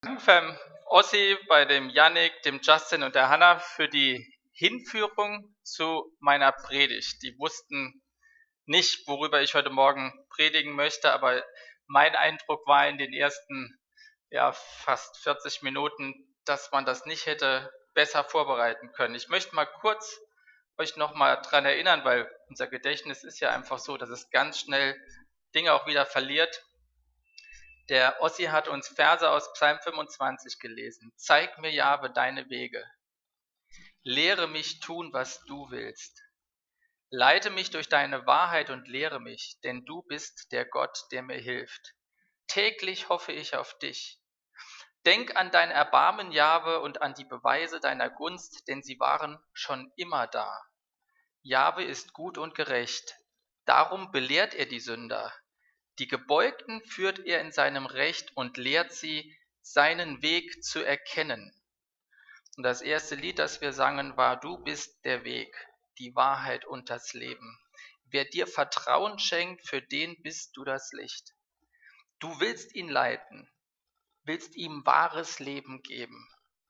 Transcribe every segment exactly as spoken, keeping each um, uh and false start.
Beim Ossi, bei dem Yannick, dem Justin und der Hanna für die Hinführung zu meiner Predigt. Die wussten nicht, worüber ich heute Morgen predigen möchte, aber mein Eindruck war in den ersten ja, fast vierzig Minuten, dass man das nicht hätte besser vorbereiten können. Ich möchte mal kurz euch nochmal dran erinnern, weil unser Gedächtnis ist ja einfach so, dass es ganz schnell Dinge auch wieder verliert. Der Ossi hat uns Verse aus Psalm fünfundzwanzig gelesen. Zeig mir, Jahwe, deine Wege. Lehre mich tun, was du willst. Leite mich durch deine Wahrheit und lehre mich, denn du bist der Gott, der mir hilft. Täglich hoffe ich auf dich. Denk an dein Erbarmen, Jahwe, und an die Beweise deiner Gunst, denn sie waren schon immer da. Jahwe ist gut und gerecht. Darum belehrt er die Sünder. Die Gebeugten führt er in seinem Recht und lehrt sie, seinen Weg zu erkennen. Und das erste Lied, das wir sangen, war: Du bist der Weg, die Wahrheit und das Leben. Wer dir Vertrauen schenkt, für den bist du das Licht. Du willst ihn leiten, willst ihm wahres Leben geben.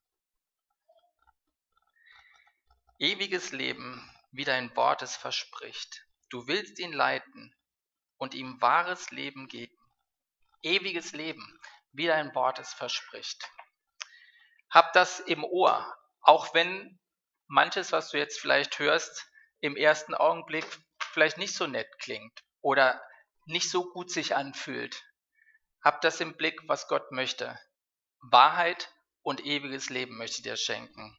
Ewiges Leben, wie dein Wort es verspricht. Du willst ihn leiten und ihm wahres Leben geben. Ewiges Leben, wie dein Wort es verspricht. Hab das im Ohr, auch wenn manches, was du jetzt vielleicht hörst, im ersten Augenblick vielleicht nicht so nett klingt oder nicht so gut sich anfühlt. Hab das im Blick, was Gott möchte. Wahrheit und ewiges Leben möchte ich dir schenken.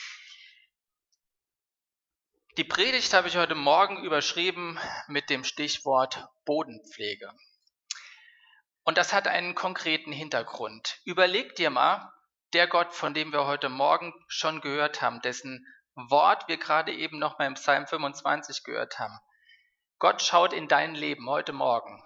Die Predigt habe ich heute Morgen überschrieben mit dem Stichwort Bodenpflege. Und das hat einen konkreten Hintergrund. Überleg dir mal, der Gott, von dem wir heute Morgen schon gehört haben, dessen Wort wir gerade eben noch mal im Psalm fünfundzwanzig gehört haben. Gott schaut in dein Leben heute Morgen.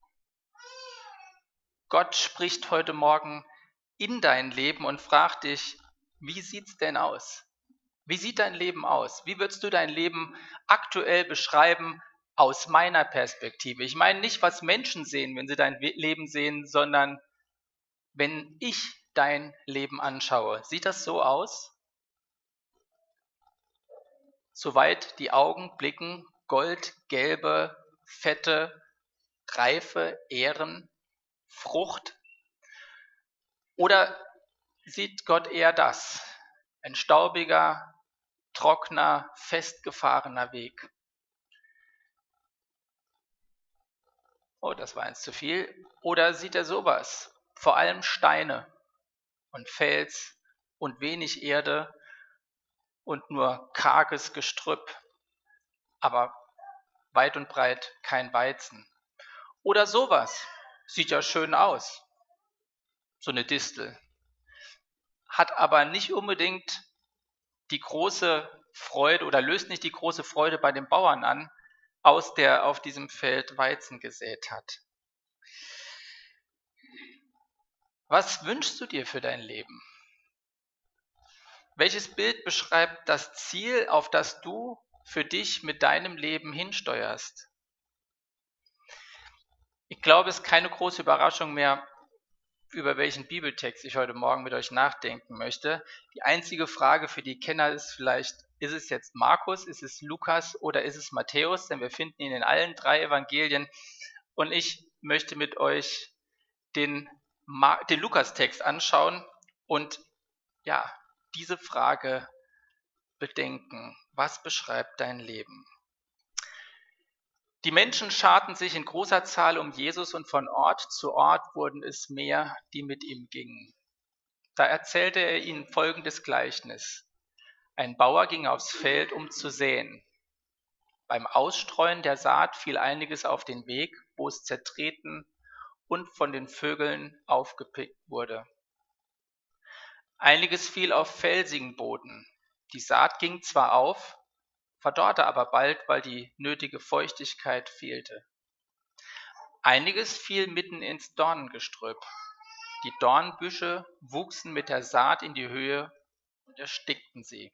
Gott spricht heute Morgen in dein Leben und fragt dich: Wie sieht's denn aus? Wie sieht dein Leben aus? Wie würdest du dein Leben aktuell beschreiben aus meiner Perspektive? Ich meine nicht, was Menschen sehen, wenn sie dein Leben sehen, sondern wenn ich dein Leben anschaue. Sieht das so aus? Soweit die Augen blicken, goldgelbe, fette, reife Ähren, Frucht? Oder sieht Gott eher das? Ein staubiger, trockener, festgefahrener Weg. Oh, das war eins zu viel. Oder sieht er sowas? Vor allem Steine und Fels und wenig Erde und nur karges Gestrüpp, aber weit und breit kein Weizen. Oder sowas. Sieht ja schön aus. So eine Distel. Hat aber nicht unbedingt die große Freude oder löst nicht die große Freude bei dem Bauern an, aus der auf diesem Feld Weizen gesät hat. Was wünschst du dir für dein Leben? Welches Bild beschreibt das Ziel, auf das du für dich mit deinem Leben hinsteuerst? Ich glaube, es ist keine große Überraschung mehr, über welchen Bibeltext ich heute Morgen mit euch nachdenken möchte. Die einzige Frage für die Kenner ist vielleicht: Ist es jetzt Markus, ist es Lukas oder ist es Matthäus? Denn wir finden ihn in allen drei Evangelien. Und ich möchte mit euch den, Ma- den Lukas-Text anschauen und ja, diese Frage bedenken. Was beschreibt dein Leben? Die Menschen scharten sich in großer Zahl um Jesus und von Ort zu Ort wurden es mehr, die mit ihm gingen. Da erzählte er ihnen folgendes Gleichnis. Ein Bauer ging aufs Feld, um zu säen. Beim Ausstreuen der Saat fiel einiges auf den Weg, wo es zertreten und von den Vögeln aufgepickt wurde. Einiges fiel auf felsigen Boden. Die Saat ging zwar auf, verdorrte aber bald, weil die nötige Feuchtigkeit fehlte. Einiges fiel mitten ins Dornengestrüpp. Die Dornbüsche wuchsen mit der Saat in die Höhe und erstickten sie.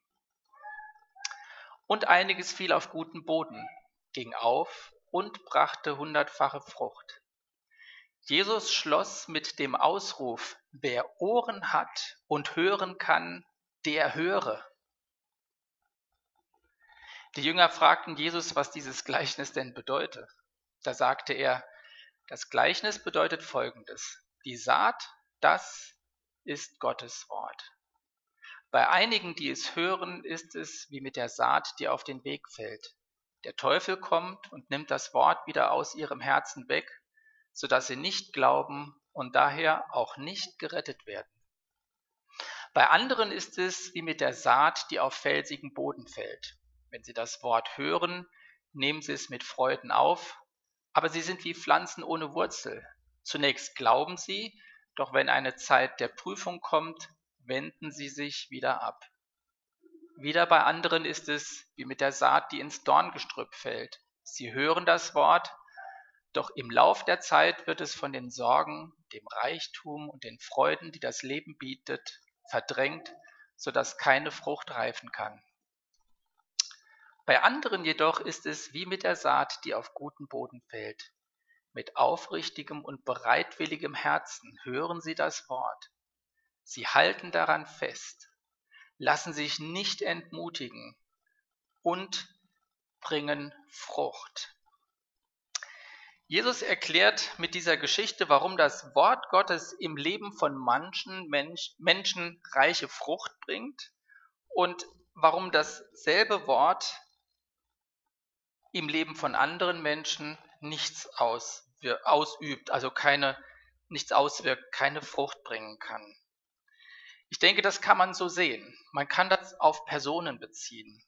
Und einiges fiel auf guten Boden, ging auf und brachte hundertfache Frucht. Jesus schloss mit dem Ausruf: wer Ohren hat und hören kann, der höre. Die Jünger fragten Jesus, was dieses Gleichnis denn bedeutet. Da sagte er, das Gleichnis bedeutet Folgendes: Die Saat, das ist Gottes Wort. Bei einigen, die es hören, ist es wie mit der Saat, die auf den Weg fällt. Der Teufel kommt und nimmt das Wort wieder aus ihrem Herzen weg, sodass sie nicht glauben und daher auch nicht gerettet werden. Bei anderen ist es wie mit der Saat, die auf felsigen Boden fällt. Wenn sie das Wort hören, nehmen sie es mit Freuden auf, aber sie sind wie Pflanzen ohne Wurzel. Zunächst glauben sie, doch wenn eine Zeit der Prüfung kommt, wenden sie sich wieder ab. Wieder bei anderen ist es wie mit der Saat, die ins Dorngestrüpp fällt. Sie hören das Wort, doch im Lauf der Zeit wird es von den Sorgen, dem Reichtum und den Freuden, die das Leben bietet, verdrängt, sodass keine Frucht reifen kann. Bei anderen jedoch ist es wie mit der Saat, die auf guten Boden fällt. Mit aufrichtigem und bereitwilligem Herzen hören sie das Wort. Sie halten daran fest, lassen sich nicht entmutigen und bringen Frucht. Jesus erklärt mit dieser Geschichte, warum das Wort Gottes im Leben von manchen Mensch, Menschen reiche Frucht bringt und warum dasselbe Wort im Leben von anderen Menschen nichts auswir- ausübt, also keine, nichts auswirkt, keine Frucht bringen kann. Ich denke, das kann man so sehen. Man kann das auf Personen beziehen.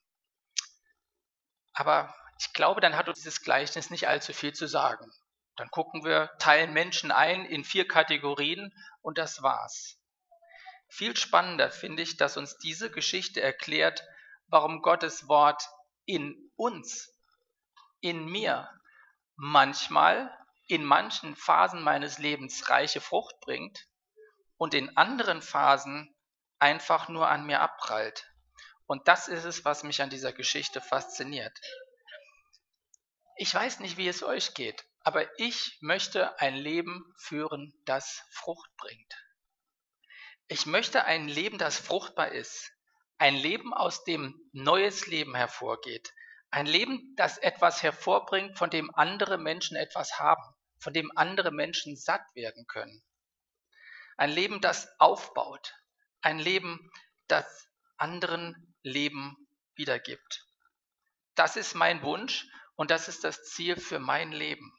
Aber ich glaube, dann hat uns dieses Gleichnis nicht allzu viel zu sagen. Dann gucken wir, teilen Menschen ein in vier Kategorien und das war's. Viel spannender finde ich, dass uns diese Geschichte erklärt, warum Gottes Wort in uns, in mir, manchmal in manchen Phasen meines Lebens reiche Frucht bringt und in anderen Phasen einfach nur an mir abprallt. Und das ist es, was mich an dieser Geschichte fasziniert. Ich weiß nicht, wie es euch geht, aber ich möchte ein Leben führen, das Frucht bringt. Ich möchte ein Leben, das fruchtbar ist. Ein Leben, aus dem neues Leben hervorgeht. Ein Leben, das etwas hervorbringt, von dem andere Menschen etwas haben, von dem andere Menschen satt werden können. Ein Leben, das aufbaut. Ein Leben, das anderen Leben wiedergibt. Das ist mein Wunsch und das ist das Ziel für mein Leben.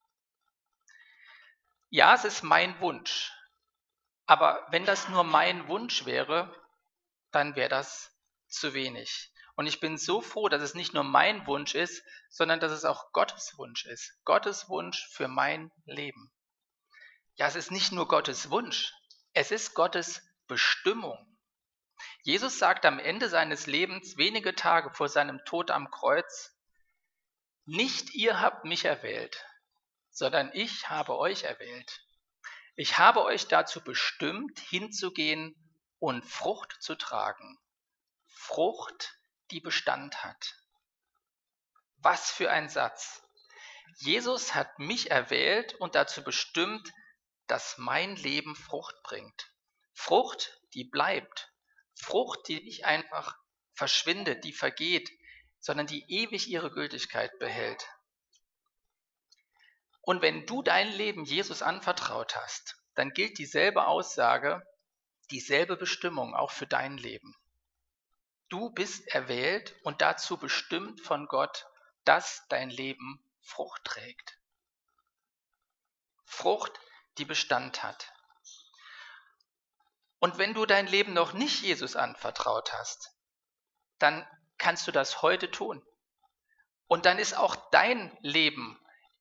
Ja, es ist mein Wunsch. Aber wenn das nur mein Wunsch wäre, dann wäre das zu wenig. Und ich bin so froh, dass es nicht nur mein Wunsch ist, sondern dass es auch Gottes Wunsch ist. Gottes Wunsch für mein Leben. Ja, es ist nicht nur Gottes Wunsch, es ist Gottes Bestimmung. Jesus sagt am Ende seines Lebens, wenige Tage vor seinem Tod am Kreuz, nicht ihr habt mich erwählt, sondern ich habe euch erwählt. Ich habe euch dazu bestimmt, hinzugehen und Frucht zu tragen. Frucht, die Bestand hat. Was für ein Satz. Jesus hat mich erwählt und dazu bestimmt, dass mein Leben Frucht bringt. Frucht, die bleibt. Frucht, die nicht einfach verschwindet, die vergeht, sondern die ewig ihre Gültigkeit behält. Und wenn du dein Leben Jesus anvertraut hast, dann gilt dieselbe Aussage, dieselbe Bestimmung auch für dein Leben. Du bist erwählt und dazu bestimmt von Gott, dass dein Leben Frucht trägt. Frucht, die Bestand hat. Und wenn du dein Leben noch nicht Jesus anvertraut hast, dann kannst du das heute tun. Und dann ist auch dein Leben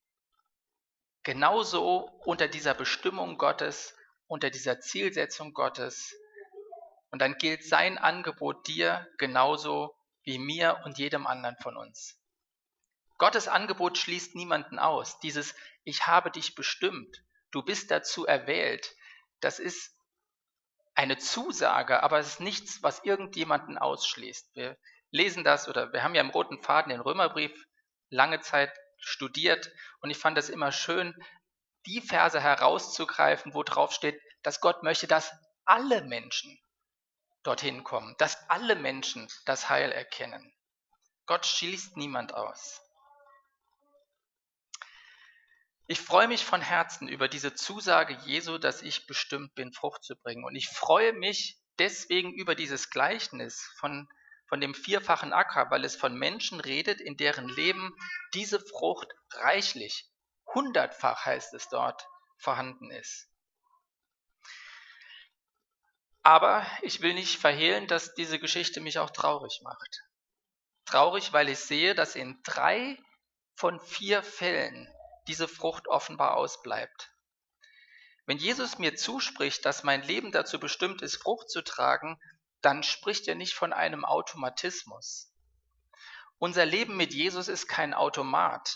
genauso unter dieser Bestimmung Gottes, unter dieser Zielsetzung Gottes. Und dann gilt sein Angebot dir genauso wie mir und jedem anderen von uns. Gottes Angebot schließt niemanden aus. Dieses Ich habe dich bestimmt, du bist dazu erwählt, das ist eine Zusage, aber es ist nichts, was irgendjemanden ausschließt. Wir lesen das oder wir haben ja im roten Faden den Römerbrief lange Zeit studiert und ich fand es immer schön, die Verse herauszugreifen, wo drauf steht, dass Gott möchte, dass alle Menschen dorthin kommen, dass alle Menschen das Heil erkennen. Gott schließt niemand aus. Ich freue mich von Herzen über diese Zusage Jesu, dass ich bestimmt bin, Frucht zu bringen. Und ich freue mich deswegen über dieses Gleichnis von, von dem vierfachen Acker, weil es von Menschen redet, in deren Leben diese Frucht reichlich, hundertfach heißt es dort, vorhanden ist. Aber ich will nicht verhehlen, dass diese Geschichte mich auch traurig macht. Traurig, weil ich sehe, dass in drei von vier Fällen diese Frucht offenbar ausbleibt. Wenn Jesus mir zuspricht, dass mein Leben dazu bestimmt ist, Frucht zu tragen, dann spricht er nicht von einem Automatismus. Unser Leben mit Jesus ist kein Automat,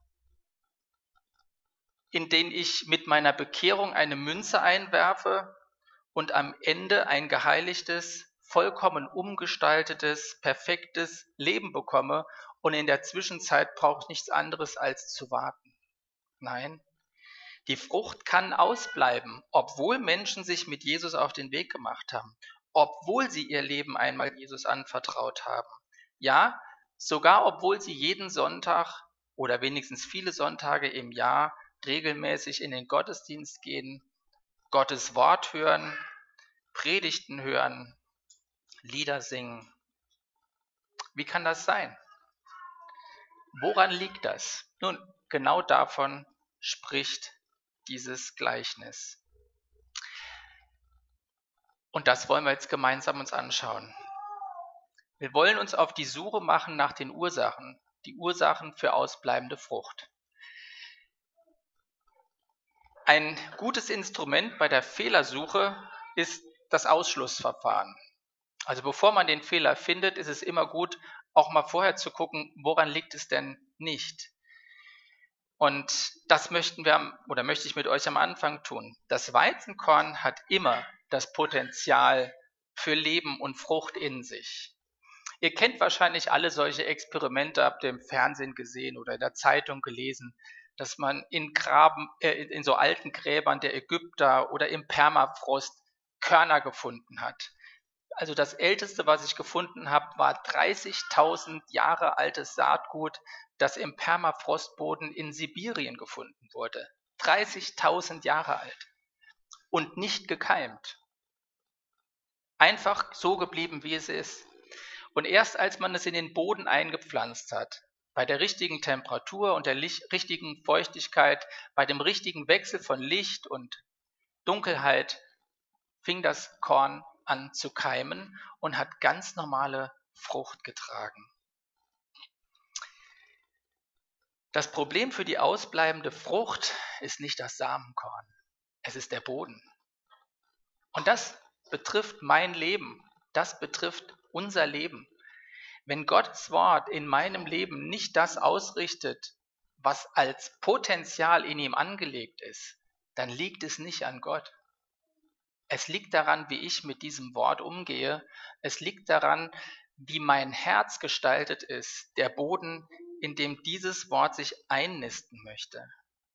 in den ich mit meiner Bekehrung eine Münze einwerfe und am Ende ein geheiligtes, vollkommen umgestaltetes, perfektes Leben bekomme und in der Zwischenzeit brauche ich nichts anderes als zu warten. Nein, die Frucht kann ausbleiben, obwohl Menschen sich mit Jesus auf den Weg gemacht haben, obwohl sie ihr Leben einmal Jesus anvertraut haben. Ja, sogar obwohl sie jeden Sonntag oder wenigstens viele Sonntage im Jahr regelmäßig in den Gottesdienst gehen, Gottes Wort hören, Predigten hören, Lieder singen. Wie kann das sein? Woran liegt das? Nun, genau davon spricht dieses Gleichnis. Und das wollen wir jetzt gemeinsam uns anschauen. Wir wollen uns auf die Suche machen nach den Ursachen, die Ursachen für ausbleibende Frucht. Ein gutes Instrument bei der Fehlersuche ist das Ausschlussverfahren. Also bevor man den Fehler findet, ist es immer gut, auch mal vorher zu gucken, woran liegt es denn nicht. Und das möchten wir oder möchte ich mit euch am Anfang tun. Das Weizenkorn hat immer das Potenzial für Leben und Frucht in sich. Ihr kennt wahrscheinlich alle solche Experimente, habt ihr im Fernsehen gesehen oder in der Zeitung gelesen, dass man in Graben, äh, in so alten Gräbern der Ägypter oder im Permafrost Körner gefunden hat. Also das älteste, was ich gefunden habe, war dreißigtausend Jahre altes Saatgut, das im Permafrostboden in Sibirien gefunden wurde. dreißigtausend Jahre alt und nicht gekeimt. Einfach so geblieben, wie es ist. Und erst als man es in den Boden eingepflanzt hat, bei der richtigen Temperatur und der richtigen Feuchtigkeit, bei dem richtigen Wechsel von Licht und Dunkelheit, fing das Korn an zu keimen und hat ganz normale Frucht getragen. Das Problem für die ausbleibende Frucht ist nicht das Samenkorn, es ist der Boden. Und das betrifft mein Leben, das betrifft unser Leben. Wenn Gottes Wort in meinem Leben nicht das ausrichtet, was als Potenzial in ihm angelegt ist, dann liegt es nicht an Gott. Es liegt daran, wie ich mit diesem Wort umgehe. Es liegt daran, wie mein Herz gestaltet ist, der Boden, in dem dieses Wort sich einnisten möchte.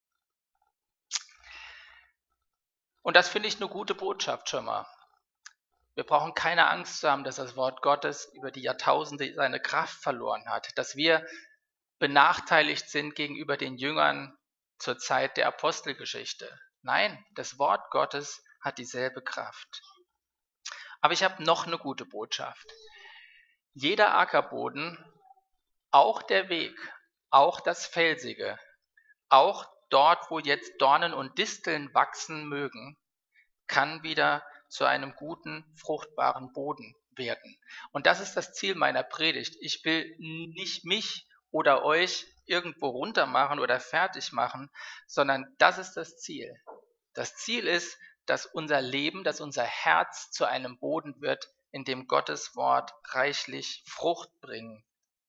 Und das finde ich eine gute Botschaft schon mal. Wir brauchen keine Angst zu haben, dass das Wort Gottes über die Jahrtausende seine Kraft verloren hat, dass wir benachteiligt sind gegenüber den Jüngern zur Zeit der Apostelgeschichte. Nein, das Wort Gottes hat dieselbe Kraft. Aber ich habe noch eine gute Botschaft. Jeder Ackerboden, auch der Weg, auch das Felsige, auch dort, wo jetzt Dornen und Disteln wachsen mögen, kann wieder zu einem guten, fruchtbaren Boden werden. Und das ist das Ziel meiner Predigt. Ich will nicht mich oder euch irgendwo runter machen oder fertig machen, sondern das ist das Ziel. Das Ziel ist, dass unser Leben, dass unser Herz zu einem Boden wird, in dem Gottes Wort reichlich Frucht bringt.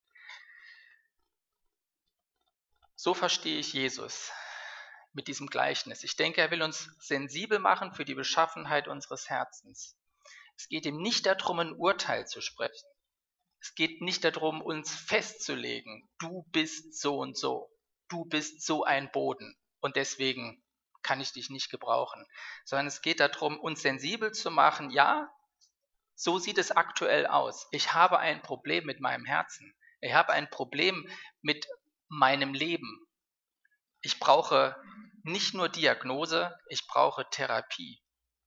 So verstehe ich Jesus mit diesem Gleichnis. Ich denke, er will uns sensibel machen für die Beschaffenheit unseres Herzens. Es geht ihm nicht darum, ein Urteil zu sprechen. Es geht nicht darum, uns festzulegen, du bist so und so, du bist so ein Boden und deswegen kann ich dich nicht gebrauchen. Sondern es geht darum, uns sensibel zu machen, ja, so sieht es aktuell aus. Ich habe ein Problem mit meinem Herzen. Ich habe ein Problem mit meinem Leben. Ich brauche nicht nur Diagnose, ich brauche Therapie.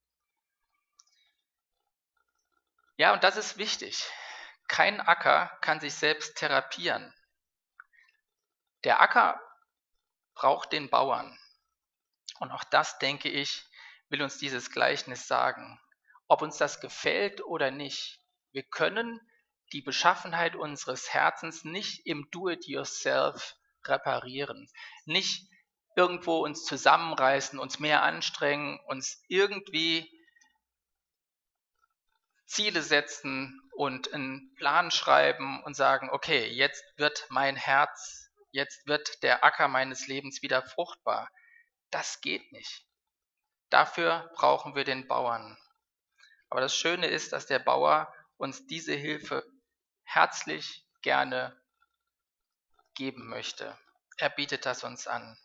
Ja, und das ist wichtig. Kein Acker kann sich selbst therapieren. Der Acker braucht den Bauern. Und auch das, denke ich, will uns dieses Gleichnis sagen. Ob uns das gefällt oder nicht, wir können die Beschaffenheit unseres Herzens nicht im Do-it-yourself reparieren. Nicht irgendwo uns zusammenreißen, uns mehr anstrengen, uns irgendwie Ziele setzen und einen Plan schreiben und sagen, okay, jetzt wird mein Herz, jetzt wird der Acker meines Lebens wieder fruchtbar. Das geht nicht. Dafür brauchen wir den Bauern. Aber das Schöne ist, dass der Bauer uns diese Hilfe herzlich gerne geben möchte. Er bietet das uns an.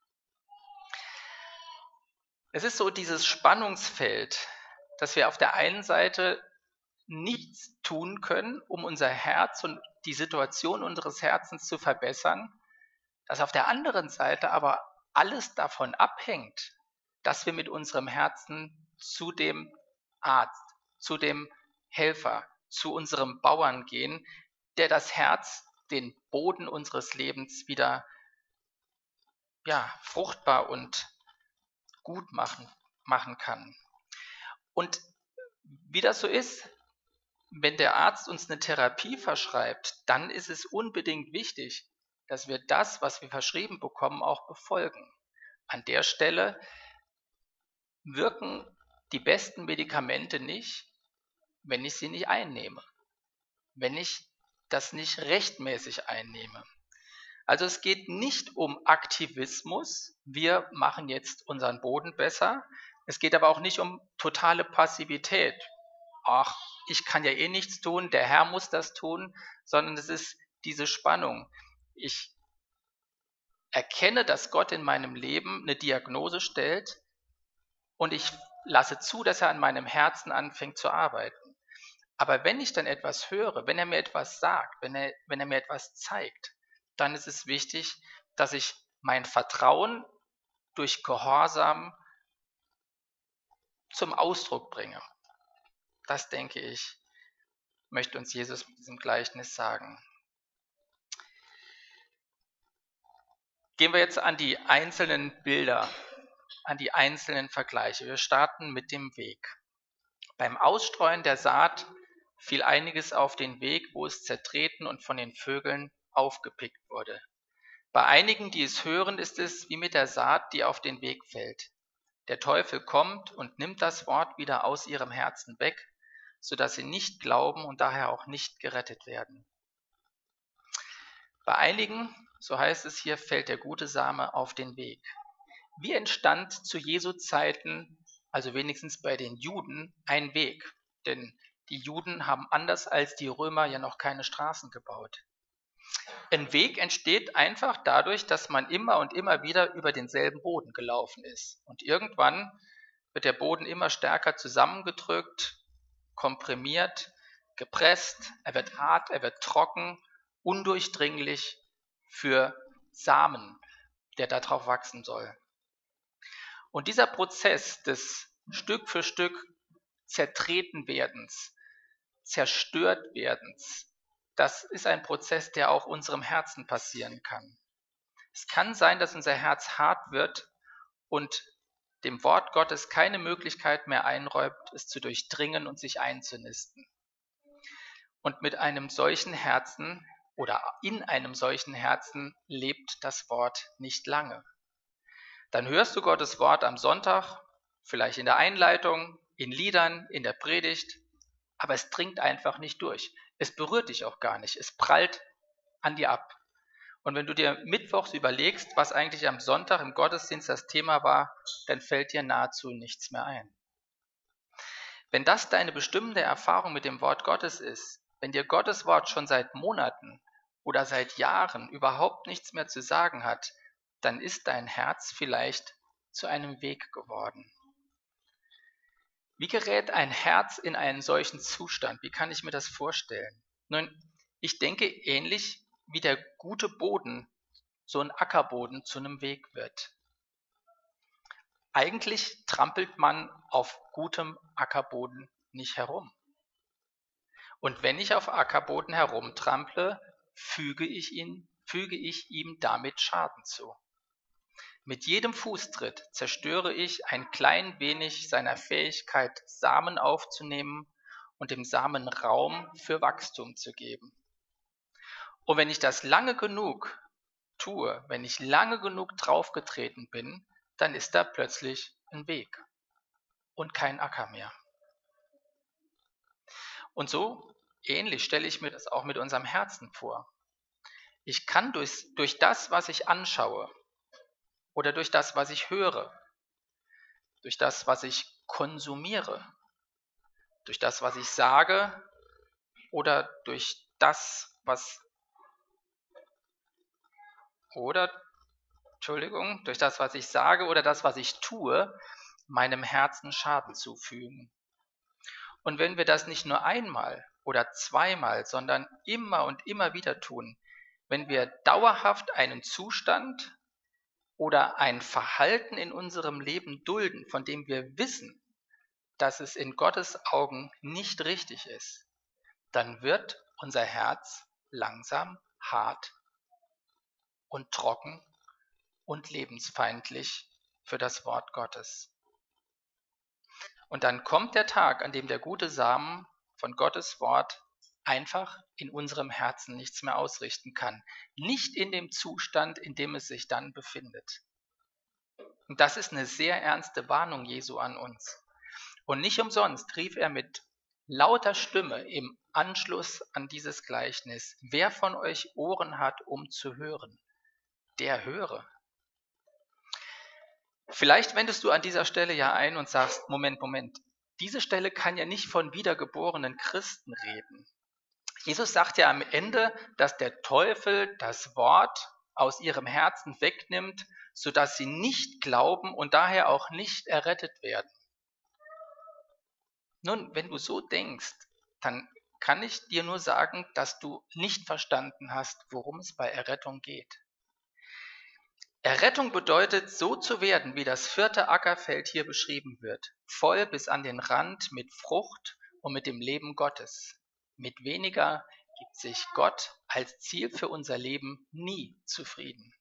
Es ist so dieses Spannungsfeld, dass wir auf der einen Seite nichts tun können, um unser Herz und die Situation unseres Herzens zu verbessern, dass auf der anderen Seite aber alles davon abhängt, dass wir mit unserem Herzen zu dem Arzt, zu dem Helfer, zu unserem Bauern gehen, der das Herz, den Boden unseres Lebens wieder ja, fruchtbar und gut machen, machen kann. Und wie das so ist, wenn der Arzt uns eine Therapie verschreibt, dann ist es unbedingt wichtig, dass wir das, was wir verschrieben bekommen, auch befolgen. An der Stelle wirken die besten Medikamente nicht, wenn ich sie nicht einnehme, wenn ich das nicht rechtmäßig einnehme. Also es geht nicht um Aktivismus, wir machen jetzt unseren Boden besser, es geht aber auch nicht um totale Passivität. Ach, ich kann ja eh nichts tun, der Herr muss das tun, sondern es ist diese Spannung. Ich erkenne, dass Gott in meinem Leben eine Diagnose stellt und ich lasse zu, dass er an meinem Herzen anfängt zu arbeiten. Aber wenn ich dann etwas höre, wenn er mir etwas sagt, wenn er, wenn er mir etwas zeigt, dann ist es wichtig, dass ich mein Vertrauen durch Gehorsam zum Ausdruck bringe. Das, denke ich, möchte uns Jesus mit diesem Gleichnis sagen. Gehen wir jetzt an die einzelnen Bilder, an die einzelnen Vergleiche. Wir starten mit dem Weg. Beim Ausstreuen der Saat fiel einiges auf den Weg, wo es zertreten und von den Vögeln aufgepickt wurde. Bei einigen, die es hören, ist es wie mit der Saat, die auf den Weg fällt. Der Teufel kommt und nimmt das Wort wieder aus ihrem Herzen weg, sodass sie nicht glauben und daher auch nicht gerettet werden. Bei einigen, so heißt es hier, fällt der gute Same auf den Weg. Wie entstand zu Jesu Zeiten, also wenigstens bei den Juden, ein Weg? Denn die Juden haben anders als die Römer ja noch keine Straßen gebaut. Ein Weg entsteht einfach dadurch, dass man immer und immer wieder über denselben Boden gelaufen ist. Und irgendwann wird der Boden immer stärker zusammengedrückt, komprimiert, gepresst, er wird hart, er wird trocken, undurchdringlich für Samen, der darauf wachsen soll. Und dieser Prozess des Stück für Stück Zertretenwerdens, Zerstörtwerdens, das ist ein Prozess, der auch unserem Herzen passieren kann. Es kann sein, dass unser Herz hart wird und dem Wort Gottes keine Möglichkeit mehr einräumt, es zu durchdringen und sich einzunisten. Und mit einem solchen Herzen oder in einem solchen Herzen lebt das Wort nicht lange. Dann hörst du Gottes Wort am Sonntag, vielleicht in der Einleitung, in Liedern, in der Predigt, aber es dringt einfach nicht durch. Es berührt dich auch gar nicht. Es prallt an dir ab. Und wenn du dir mittwochs überlegst, was eigentlich am Sonntag im Gottesdienst das Thema war, dann fällt dir nahezu nichts mehr ein. Wenn das deine bestimmende Erfahrung mit dem Wort Gottes ist, wenn dir Gottes Wort schon seit Monaten oder seit Jahren überhaupt nichts mehr zu sagen hat, dann ist dein Herz vielleicht zu einem Weg geworden. Wie gerät ein Herz in einen solchen Zustand? Wie kann ich mir das vorstellen? Nun, ich denke ähnlich wie der gute Boden, so ein Ackerboden zu einem Weg wird. Eigentlich trampelt man auf gutem Ackerboden nicht herum. Und wenn ich auf Ackerboden herumtrample, füge ich, ihn, füge ich ihm damit Schaden zu. Mit jedem Fußtritt zerstöre ich ein klein wenig seiner Fähigkeit, Samen aufzunehmen und dem Samen Raum für Wachstum zu geben. Und wenn ich das lange genug tue, wenn ich lange genug draufgetreten bin, dann ist da plötzlich ein Weg und kein Acker mehr. Und so ähnlich stelle ich mir das auch mit unserem Herzen vor. Ich kann durch, durch das, was ich anschaue, oder durch das, was ich höre, durch das, was ich konsumiere, durch das, was ich sage oder durch das, was oder Entschuldigung, durch das, was ich sage oder das, was ich tue, meinem Herzen Schaden zufügen. Und wenn wir das nicht nur einmal oder zweimal, sondern immer und immer wieder tun, wenn wir dauerhaft einen Zustand oder ein Verhalten in unserem Leben dulden, von dem wir wissen, dass es in Gottes Augen nicht richtig ist, dann wird unser Herz langsam hart und trocken und lebensfeindlich für das Wort Gottes. Und dann kommt der Tag, an dem der gute Samen von Gottes Wort einfach in unserem Herzen nichts mehr ausrichten kann. Nicht in dem Zustand, in dem es sich dann befindet. Und das ist eine sehr ernste Warnung Jesu an uns. Und nicht umsonst rief er mit lauter Stimme im Anschluss an dieses Gleichnis: Wer von euch Ohren hat, um zu hören, der höre. Vielleicht wendest du an dieser Stelle ja ein und sagst: Moment, Moment, diese Stelle kann ja nicht von wiedergeborenen Christen reden. Jesus sagt ja am Ende, dass der Teufel das Wort aus ihrem Herzen wegnimmt, sodass sie nicht glauben und daher auch nicht errettet werden. Nun, wenn du so denkst, dann kann ich dir nur sagen, dass du nicht verstanden hast, worum es bei Errettung geht. Errettung bedeutet, so zu werden, wie das vierte Ackerfeld hier beschrieben wird, voll bis an den Rand mit Frucht und mit dem Leben Gottes. Mit weniger gibt sich Gott als Ziel für unser Leben nie zufrieden.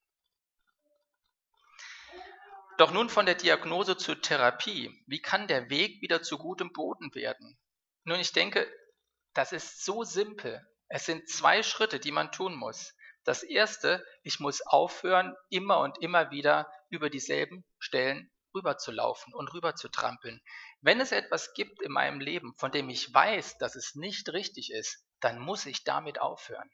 Doch nun von der Diagnose zur Therapie. Wie kann der Weg wieder zu gutem Boden werden? Nun, ich denke, das ist so simpel. Es sind zwei Schritte, die man tun muss. Das erste, ich muss aufhören, immer und immer wieder über dieselben Stellen rüberzulaufen und rüberzutrampeln. Wenn es etwas gibt in meinem Leben, von dem ich weiß, dass es nicht richtig ist, dann muss ich damit aufhören.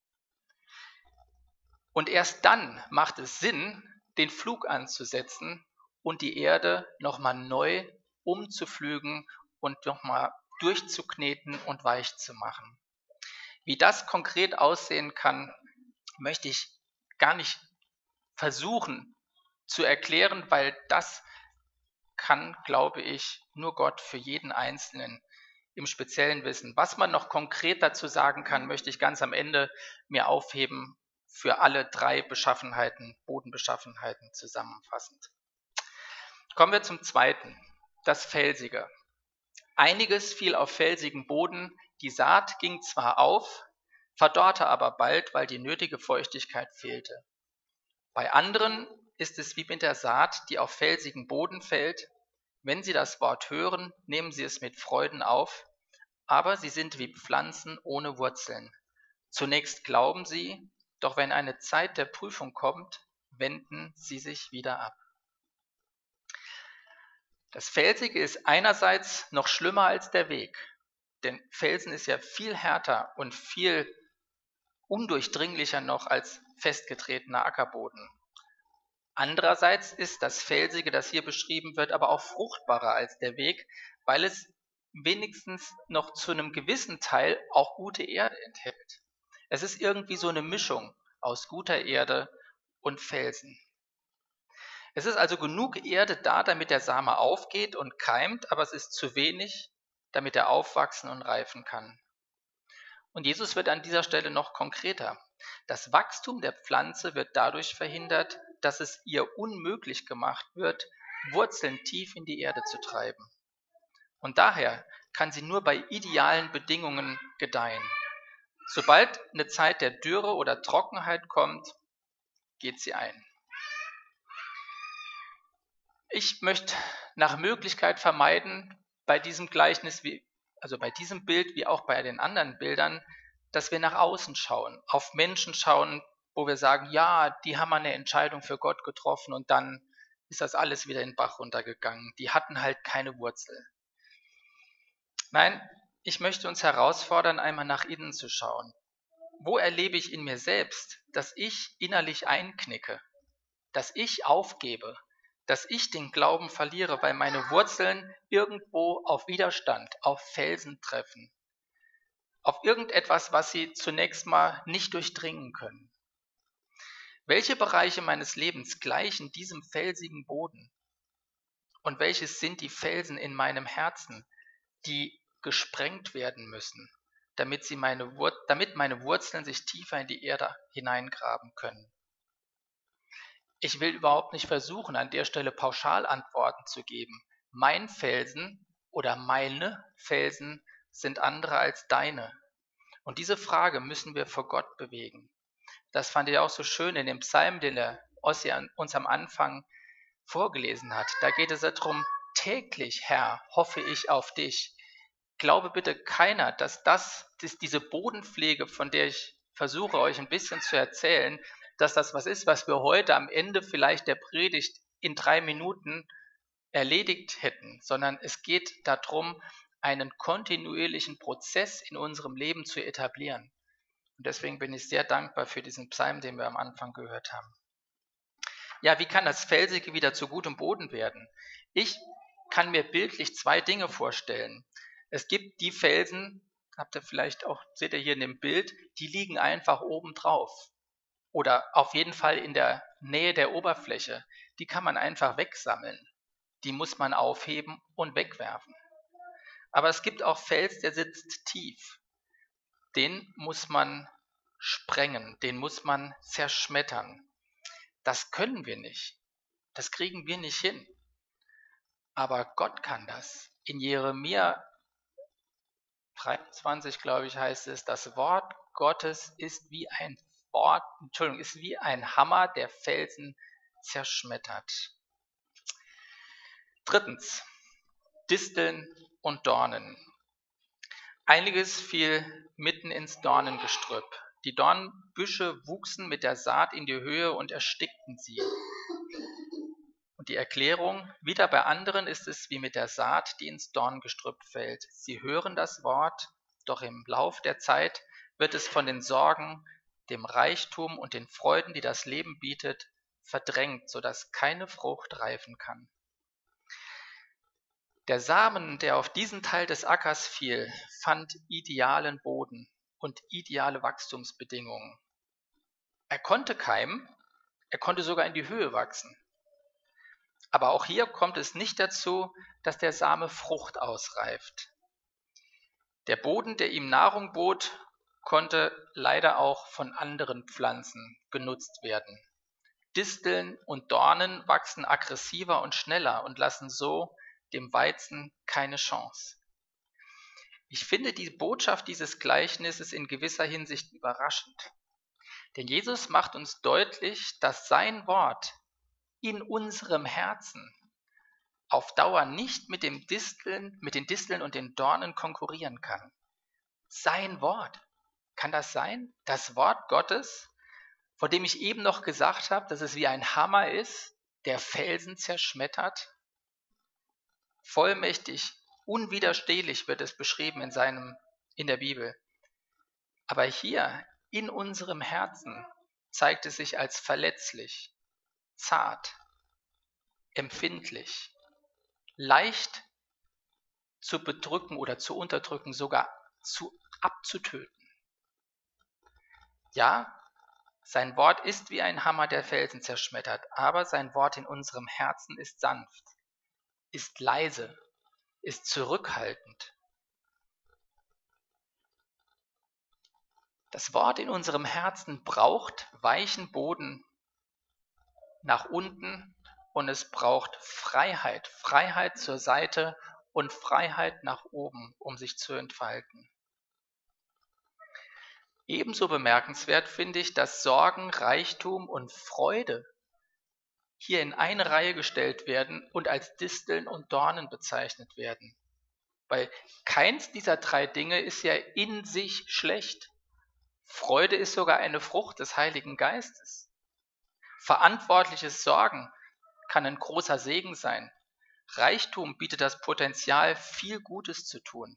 Und erst dann macht es Sinn, den Flug anzusetzen und die Erde nochmal neu umzupflügen und nochmal durchzukneten und weich zu machen. Wie das konkret aussehen kann, möchte ich gar nicht versuchen zu erklären, weil das kann, glaube ich, nur Gott für jeden Einzelnen im Speziellen wissen. Was man noch konkret dazu sagen kann, möchte ich ganz am Ende mir aufheben, für alle drei Beschaffenheiten, Bodenbeschaffenheiten zusammenfassend. Kommen wir zum zweiten, das Felsige. Einiges fiel auf felsigen Boden, die Saat ging zwar auf, verdorrte aber bald, weil die nötige Feuchtigkeit fehlte. Bei anderen ist es wie mit der Saat, die auf felsigen Boden fällt. Wenn sie das Wort hören, nehmen sie es mit Freuden auf, aber sie sind wie Pflanzen ohne Wurzeln. Zunächst glauben sie, doch wenn eine Zeit der Prüfung kommt, wenden sie sich wieder ab. Das Felsige ist einerseits noch schlimmer als der Weg, denn Felsen ist ja viel härter und viel undurchdringlicher noch als festgetretener Ackerboden. Andererseits ist das Felsige, das hier beschrieben wird, aber auch fruchtbarer als der Weg, weil es wenigstens noch zu einem gewissen Teil auch gute Erde enthält. Es ist irgendwie so eine Mischung aus guter Erde und Felsen. Es ist also genug Erde da, damit der Same aufgeht und keimt, aber es ist zu wenig, damit er aufwachsen und reifen kann. Und Jesus wird an dieser Stelle noch konkreter. Das Wachstum der Pflanze wird dadurch verhindert, dass es ihr unmöglich gemacht wird, Wurzeln tief in die Erde zu treiben. Und daher kann sie nur bei idealen Bedingungen gedeihen. Sobald eine Zeit der Dürre oder Trockenheit kommt, geht sie ein. Ich möchte nach Möglichkeit vermeiden, bei diesem Gleichnis, wie, also bei diesem Bild wie auch bei den anderen Bildern, dass wir nach außen schauen, auf Menschen schauen, wo wir sagen, ja, die haben eine Entscheidung für Gott getroffen und dann ist das alles wieder in den Bach runtergegangen. Die hatten halt keine Wurzel. Nein, ich möchte uns herausfordern, einmal nach innen zu schauen. Wo erlebe ich in mir selbst, dass ich innerlich einknicke, dass ich aufgebe, dass ich den Glauben verliere, weil meine Wurzeln irgendwo auf Widerstand, auf Felsen treffen, auf irgendetwas, was sie zunächst mal nicht durchdringen können? Welche Bereiche meines Lebens gleichen diesem felsigen Boden? Und welches sind die Felsen in meinem Herzen, die gesprengt werden müssen, damit, sie meine Wur- damit meine Wurzeln sich tiefer in die Erde hineingraben können? Ich will überhaupt nicht versuchen, an der Stelle Pauschalantworten zu geben. Mein Felsen oder meine Felsen sind andere als deine. Und diese Frage müssen wir vor Gott bewegen. Das fand ich auch so schön in dem Psalm, den der Ossi uns am Anfang vorgelesen hat. Da geht es darum, täglich, Herr, hoffe ich auf dich. Glaube bitte keiner, dass das, dass diese Bodenpflege, von der ich versuche, euch ein bisschen zu erzählen, dass das was ist, was wir heute am Ende vielleicht der Predigt in drei Minuten erledigt hätten, sondern es geht darum, einen kontinuierlichen Prozess in unserem Leben zu etablieren. Und deswegen bin ich sehr dankbar für diesen Psalm, den wir am Anfang gehört haben. Ja, wie kann das Felsige wieder zu gutem Boden werden? Ich kann mir bildlich zwei Dinge vorstellen. Es gibt die Felsen, habt ihr vielleicht auch, seht ihr hier in dem Bild, die liegen einfach oben drauf. Oder auf jeden Fall in der Nähe der Oberfläche. Die kann man einfach wegsammeln. Die muss man aufheben und wegwerfen. Aber es gibt auch Fels, der sitzt tief. Den muss man sprengen, den muss man zerschmettern. Das können wir nicht. Das kriegen wir nicht hin. Aber Gott kann das. In Jeremia dreiundzwanzig, glaube ich, heißt es, das Wort Gottes ist wie ein Wort, Entschuldigung, ist wie ein Hammer, der Felsen zerschmettert. Drittens, Disteln und Dornen. Einiges fiel mitten ins Dornengestrüpp. Die Dornbüsche wuchsen mit der Saat in die Höhe und erstickten sie. Und die Erklärung, wieder bei anderen ist es wie mit der Saat, die ins Dorngestrüpp fällt. Sie hören das Wort, doch im Lauf der Zeit wird es von den Sorgen, dem Reichtum und den Freuden, die das Leben bietet, verdrängt, sodass keine Frucht reifen kann. Der Samen, der auf diesen Teil des Ackers fiel, fand idealen Boden und ideale Wachstumsbedingungen. Er konnte keimen, er konnte sogar in die Höhe wachsen. Aber auch hier kommt es nicht dazu, dass der Same Frucht ausreift. Der Boden, der ihm Nahrung bot, konnte leider auch von anderen Pflanzen genutzt werden. Disteln und Dornen wachsen aggressiver und schneller und lassen so dem Weizen keine Chance. Ich finde die Botschaft dieses Gleichnisses in gewisser Hinsicht überraschend. Denn Jesus macht uns deutlich, dass sein Wort in unserem Herzen auf Dauer nicht mit dem Disteln, mit den Disteln und den Dornen konkurrieren kann. Sein Wort. Kann das sein? Das Wort Gottes, von dem ich eben noch gesagt habe, dass es wie ein Hammer ist, der Felsen zerschmettert? Vollmächtig, unwiderstehlich wird es beschrieben in seinem, in der Bibel. Aber hier in unserem Herzen zeigt es sich als verletzlich, zart, empfindlich, leicht zu bedrücken oder zu unterdrücken, sogar zu abzutöten. Ja, Sein Wort ist wie ein Hammer, der Felsen zerschmettert, aber sein Wort in unserem Herzen ist sanft, ist leise, ist zurückhaltend. Das Wort in unserem Herzen braucht weichen Boden nach unten und es braucht Freiheit, Freiheit zur Seite und Freiheit nach oben, um sich zu entfalten. Ebenso bemerkenswert finde ich, dass Sorgen, Reichtum und Freude hier in eine Reihe gestellt werden und als Disteln und Dornen bezeichnet werden. Weil keins dieser drei Dinge ist ja in sich schlecht. Freude ist sogar eine Frucht des Heiligen Geistes. Verantwortliches Sorgen kann ein großer Segen sein. Reichtum bietet das Potenzial, viel Gutes zu tun.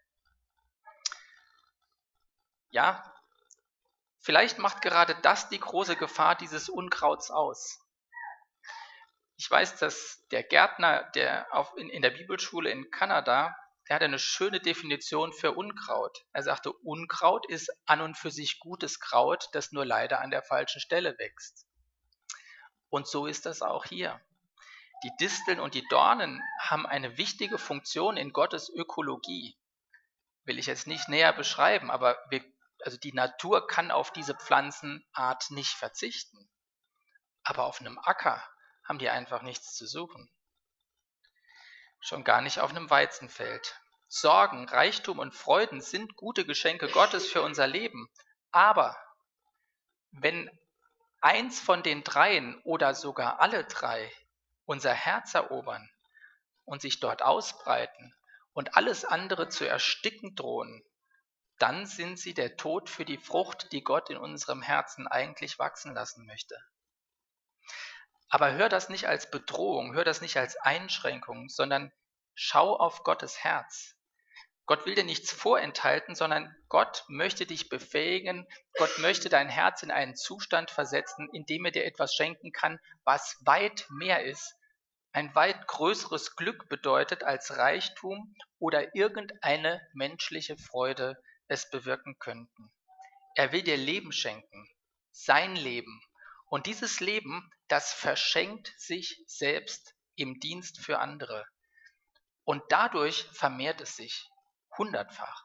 Ja, vielleicht macht gerade das die große Gefahr dieses Unkrauts aus. Ich weiß, dass der Gärtner, der auf, in, in der Bibelschule in Kanada, der hat eine schöne Definition für Unkraut. Er sagte, Unkraut ist an und für sich gutes Kraut, das nur leider an der falschen Stelle wächst. Und so ist das auch hier. Die Disteln und die Dornen haben eine wichtige Funktion in Gottes Ökologie. Will ich jetzt nicht näher beschreiben, aber wir, also die Natur kann auf diese Pflanzenart nicht verzichten. Aber auf einem Acker haben die einfach nichts zu suchen. Schon gar nicht auf einem Weizenfeld. Sorgen, Reichtum und Freuden sind gute Geschenke Gottes für unser Leben. Aber wenn eins von den dreien oder sogar alle drei unser Herz erobern und sich dort ausbreiten und alles andere zu ersticken drohen, dann sind sie der Tod für die Frucht, die Gott in unserem Herzen eigentlich wachsen lassen möchte. Aber hör das nicht als Bedrohung, hör das nicht als Einschränkung, sondern schau auf Gottes Herz. Gott will dir nichts vorenthalten, sondern Gott möchte dich befähigen, Gott möchte dein Herz in einen Zustand versetzen, in dem er dir etwas schenken kann, was weit mehr ist, ein weit größeres Glück bedeutet, als Reichtum oder irgendeine menschliche Freude es bewirken könnten. Er will dir Leben schenken, sein Leben. Und dieses Leben, das verschenkt sich selbst im Dienst für andere. Und dadurch vermehrt es sich hundertfach.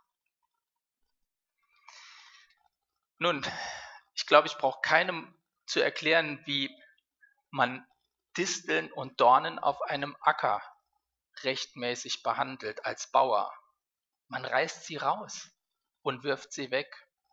Nun, ich glaube, ich brauche keinem zu erklären, wie man Disteln und Dornen auf einem Acker rechtmäßig behandelt als Bauer. Man reißt sie raus und wirft sie weg.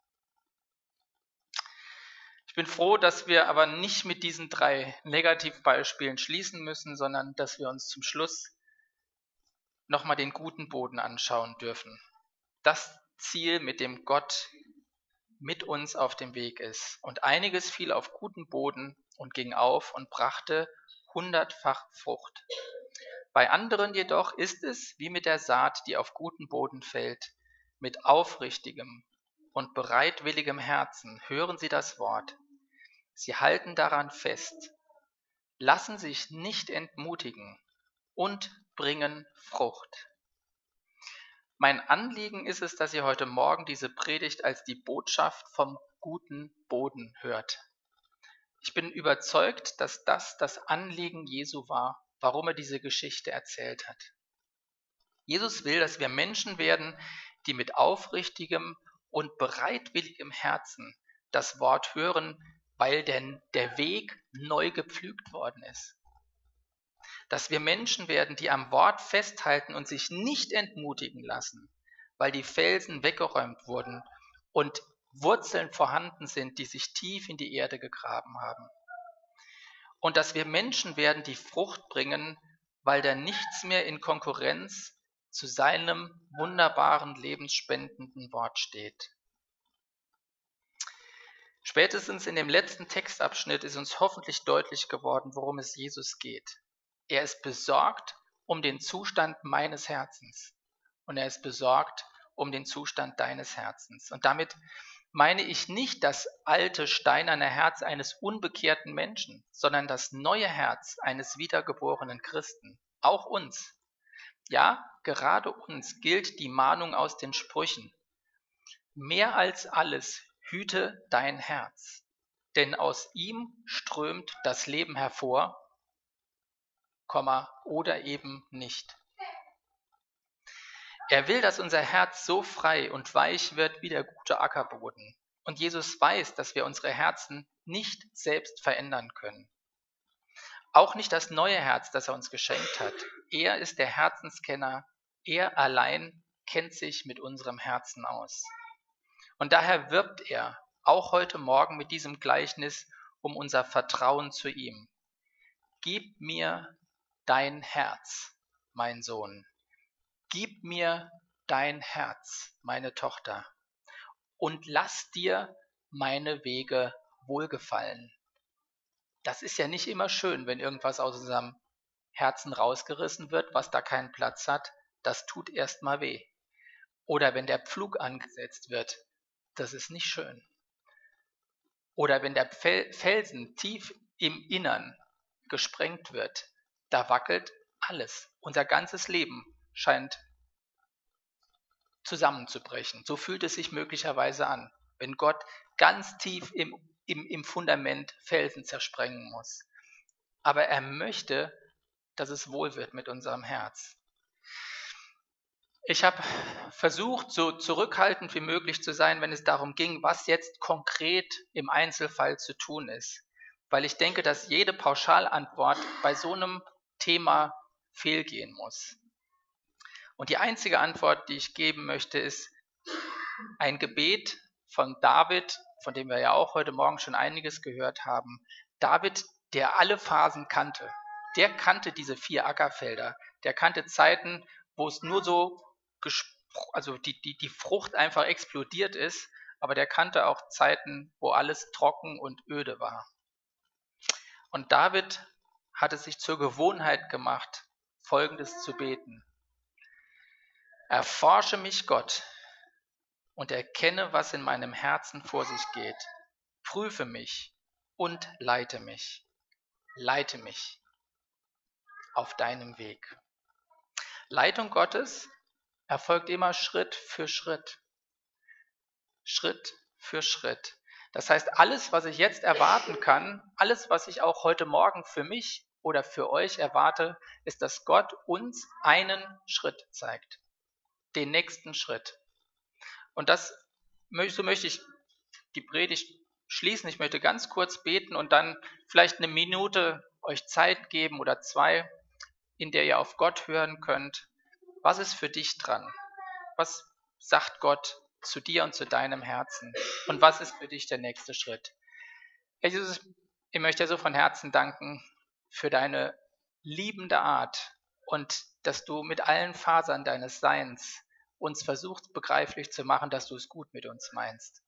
Ich bin froh, dass wir aber nicht mit diesen drei Negativbeispielen schließen müssen, sondern dass wir uns zum Schluss nochmal den guten Boden anschauen dürfen. Das Ziel, mit dem Gott mit uns auf dem Weg ist. Und einiges fiel auf guten Boden und ging auf und brachte hundertfach Frucht. Bei anderen jedoch ist es wie mit der Saat, die auf guten Boden fällt. Mit aufrichtigem und bereitwilligem Herzen hören sie das Wort. Sie halten daran fest, lassen sich nicht entmutigen und bringen Frucht. Mein Anliegen ist es, dass ihr heute Morgen diese Predigt als die Botschaft vom guten Boden hört. Ich bin überzeugt, dass das das Anliegen Jesu war, warum er diese Geschichte erzählt hat. Jesus will, dass wir Menschen werden, die mit aufrichtigem und bereitwilligem Herzen das Wort hören, weil denn der Weg neu gepflügt worden ist. Dass wir Menschen werden, die am Wort festhalten und sich nicht entmutigen lassen, weil die Felsen weggeräumt wurden und Wurzeln vorhanden sind, die sich tief in die Erde gegraben haben. Und dass wir Menschen werden, die Frucht bringen, weil da nichts mehr in Konkurrenz zu seinem wunderbaren, lebensspendenden Wort steht. Spätestens in dem letzten Textabschnitt ist uns hoffentlich deutlich geworden, worum es Jesus geht. Er ist besorgt um den Zustand meines Herzens und er ist besorgt um den Zustand deines Herzens. Und damit meine ich nicht das alte, steinerne Herz eines unbekehrten Menschen, sondern das neue Herz eines wiedergeborenen Christen. Auch uns. Ja, gerade uns gilt die Mahnung aus den Sprüchen. Mehr als alles hüte dein Herz. denn aus ihm strömt das Leben hervor, oder eben nicht. Er will, dass unser Herz so frei und weich wird wie der gute Ackerboden. Und Jesus weiß, dass wir unsere Herzen nicht selbst verändern können. Auch nicht das neue Herz, das er uns geschenkt hat. Er ist der Herzenskenner. Er allein kennt sich mit unserem Herzen aus. Und daher wirbt er auch heute Morgen mit diesem Gleichnis um unser Vertrauen zu ihm. Gib mir dein Herz, mein Sohn. Gib mir dein Herz, meine Tochter. Und lass dir meine Wege wohlgefallen. Das ist ja nicht immer schön, wenn irgendwas aus unserem Herzen rausgerissen wird, was da keinen Platz hat. Das tut erstmal weh. Oder wenn der Pflug angesetzt wird, das ist nicht schön. Oder wenn der Felsen tief im Innern gesprengt wird, da wackelt alles. Unser ganzes Leben scheint zusammenzubrechen. So fühlt es sich möglicherweise an, wenn Gott ganz tief im, im, im Fundament Felsen zersprengen muss. Aber er möchte, dass es wohl wird mit unserem Herz. Ich habe versucht, so zurückhaltend wie möglich zu sein, wenn es darum ging, was jetzt konkret im Einzelfall zu tun ist. Weil ich denke, dass jede Pauschalantwort bei so einem Thema fehlgehen muss. Und die einzige Antwort, die ich geben möchte, ist ein Gebet von David, von dem wir ja auch heute Morgen schon einiges gehört haben. David, der alle Phasen kannte. Der kannte diese vier Ackerfelder. Der kannte Zeiten, wo es nur so, also die, die, die Frucht einfach explodiert ist. Aber der kannte auch Zeiten, wo alles trocken und öde war. Und David hat es sich zur Gewohnheit gemacht, Folgendes zu beten. Erforsche mich, Gott, und erkenne, was in meinem Herzen vor sich geht. Prüfe mich und leite mich. Leite mich auf deinem Weg. Leitung Gottes erfolgt immer Schritt für Schritt. Schritt für Schritt. Das heißt, alles, was ich jetzt erwarten kann, alles, was ich auch heute Morgen für mich oder für euch erwarte, ist, dass Gott uns einen Schritt zeigt. Den nächsten Schritt. Und das, so möchte ich die Predigt schließen. Ich möchte ganz kurz beten und dann vielleicht eine Minute euch Zeit geben oder zwei, in der ihr auf Gott hören könnt. Was ist für dich dran? Was sagt Gott zu dir und zu deinem Herzen? Und was ist für dich der nächste Schritt? Herr Jesus, ich möchte dir so von Herzen danken für deine liebende Art und dass du mit allen Fasern deines Seins uns versuchst begreiflich zu machen, dass du es gut mit uns meinst.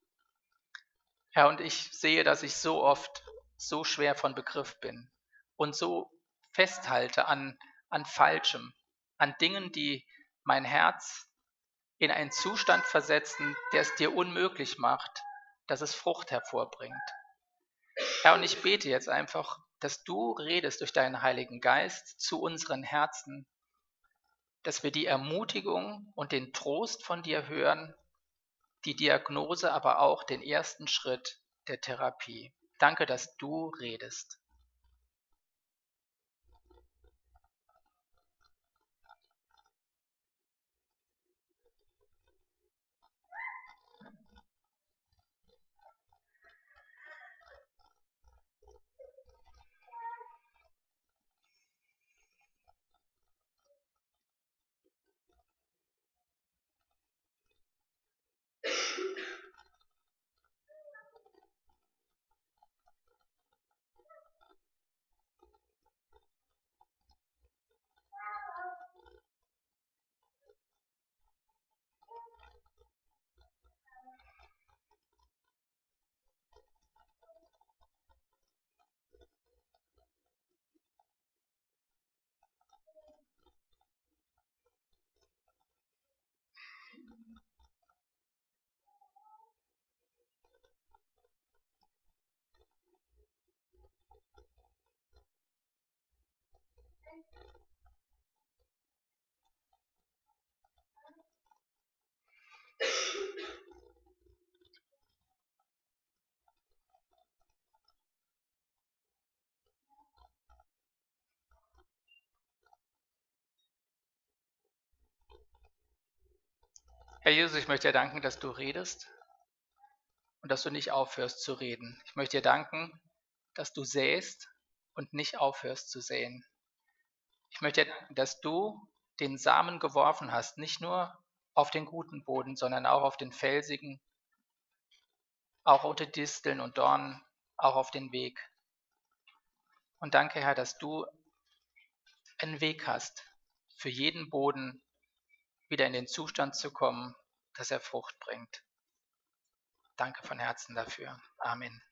Herr, und ich sehe, dass ich so oft so schwer von Begriff bin und so festhalte an, an Falschem, an Dingen, die mein Herz in einen Zustand versetzen, der es dir unmöglich macht, dass es Frucht hervorbringt. Herr, und ich bete jetzt einfach, dass du redest durch deinen Heiligen Geist zu unseren Herzen, dass wir die Ermutigung und den Trost von dir hören, die Diagnose, aber auch den ersten Schritt der Therapie. Danke, dass du redest. Herr Jesus, ich möchte dir danken, dass du redest und dass du nicht aufhörst zu reden. Ich möchte dir danken, dass du säst und nicht aufhörst zu säen. Ich möchte dir danken, dass du den Samen geworfen hast, nicht nur auf den guten Boden, sondern auch auf den felsigen, auch unter Disteln und Dornen, auch auf den Weg. Und danke, Herr, dass du einen Weg hast, für jeden Boden wieder in den Zustand zu kommen, dass er Frucht bringt. Danke von Herzen dafür. Amen.